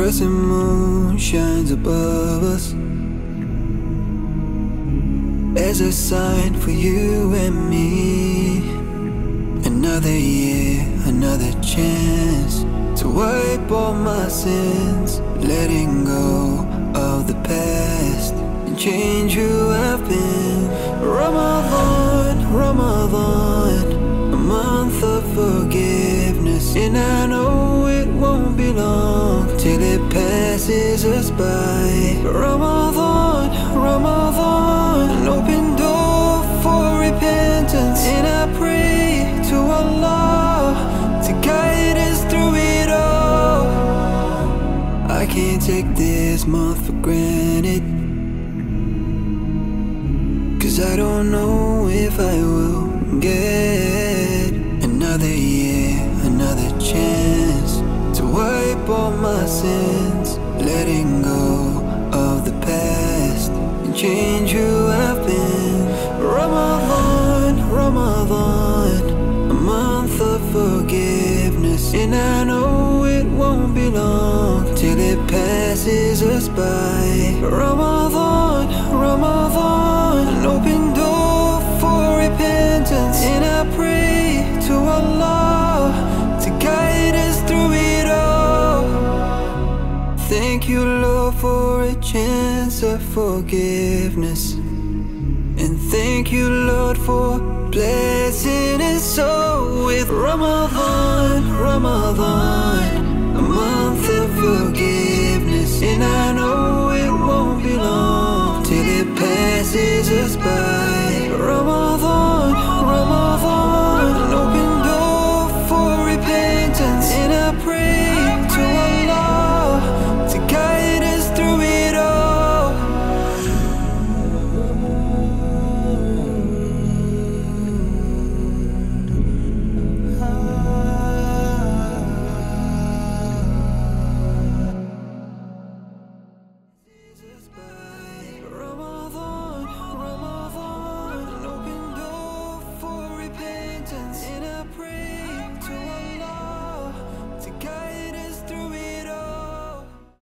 crescent moon shines above us as a sign for you and me. Another year, another chance to wipe all my sins, letting go of the past and change who I've been. Ramadan, Ramadan, a month of forgiveness, and I know it won't be long till it passes us by. Ramadan, Ramadan, an open door for repentance, and I pray to Allah to guide us through it all. I can't take this month for granted, 'cause I don't know if I will get another year, another chance to wipe all my sins, letting go of the past and change who I've been. Ramadan, Ramadan, a month of forgiveness, and I know it won't be long till it passes us by. Ramadan, Ramadan, an open door for repentance, and I pray to Allah to guide us through it all. Thank you, Lord, for a chance of forgiveness, and thank you, Lord, for blessing us all with Ramadan, Ramadan, a month of forgiveness, and I know it won't be long till it passes us by. Ramadan.